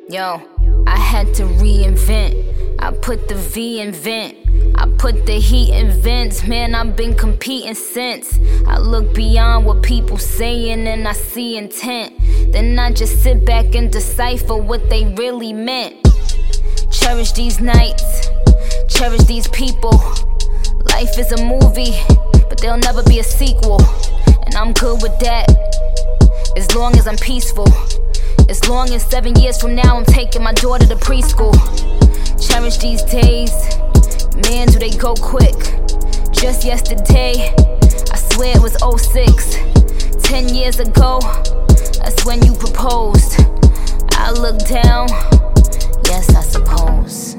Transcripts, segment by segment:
Yo, I had to reinvent. I put the V in vent. I put the heat in vents. Man, I've been competing since. I look beyond what people saying and I see intent. Then I just sit back and decipher what they really meant. Cherish these nights, cherish these people. Life is a movie, but there'll never be a sequel. And I'm good with that, as long as I'm peaceful. As long as 7 years from now I'm taking my daughter to preschool. Cherish these days, man, do they go quick. Just yesterday, I swear it was 06. 10 years ago, that's when you proposed. I look down, yes, I suppose.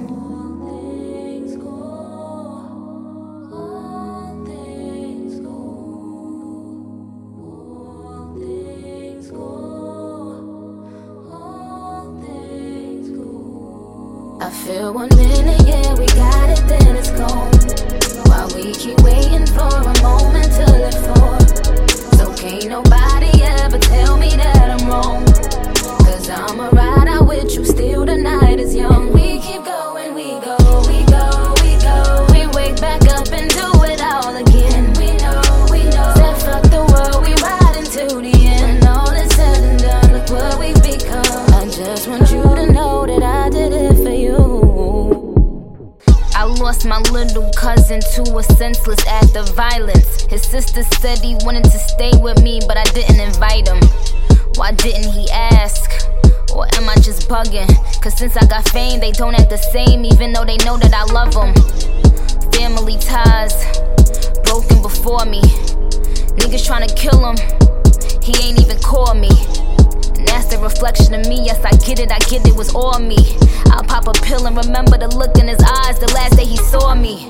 I feel 1 minute, yeah, we got it, then it's gone. While we keep waiting for a moment to live for. So can't nobody ever tell me that I'm wrong. Cause I'ma ride out with you, still the night is young. We keep going, we go, we go, we go. We wake back up and do it all again. We know, said fuck the world, we ride into the end. When all is said and done, look what we've become. I just want you to know that I did it for you. I lost my little cousin to a senseless act of violence. His sister said he wanted to stay with me, but I didn't invite him. Why didn't he ask? Or am I just bugging? Cause since I got fame, they don't act the same, even though they know that I love them. Family ties, broken before me. Niggas tryna kill him, he ain't even call me. And that's the reflection of me, yes I get it was all me. I'll pop a pill and remember the look in his eyes the last day he saw me.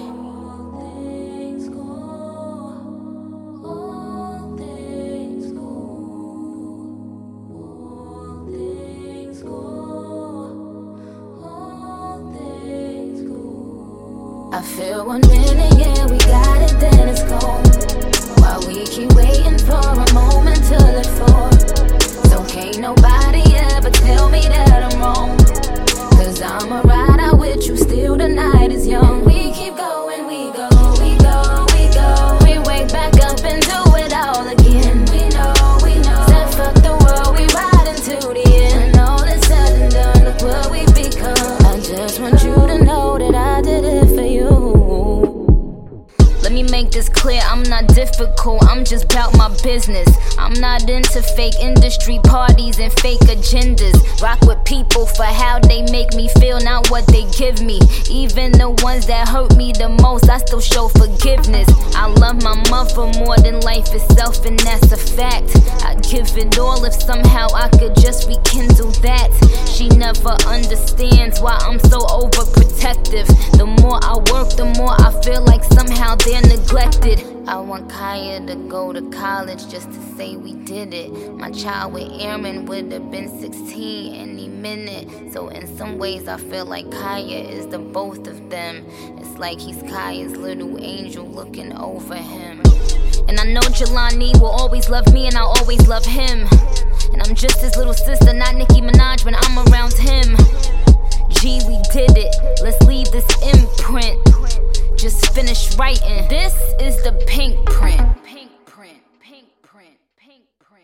I feel 1 minute, yeah, we got it, then it's gone. While we keep waiting for a moment to live for. So can't nobody ever tell me that I'm wrong. Cause I'ma ride out with you, still the night is young. We keep going, we go, we go, we go. We wake back up and do it all again. We know, said fuck the world, we ride into the end. When all is said and done, look what we become. I just want you to know that I did it for you. Let me make this clear, I'm not difficult, I'm just about my business. I'm not into fake industry parties and fake agendas. Rock with people for how they make me feel, not what they give me. Even the ones that hurt me the most, I still show forgiveness. I love my mother more than life itself, and that's a fact. I'd give it all if somehow I could just rekindle that. She never understands why I'm so overprotective. The more I work, the more I feel like somehow they're neglected. I want Kaya to go to college just to say we did it. My child with Aaron would have been 16 any minute. So in some ways I feel like Kaya is the both of them. It's like he's Kaya's little angel looking over him. And I know Jelani will always love me and I'll always love him. And I'm just his little sister, not Nicki Minaj when I'm around him. G, we did it, let's leave this imprint. Just finished writing. This is the pink print. Pink print, pink print, pink print.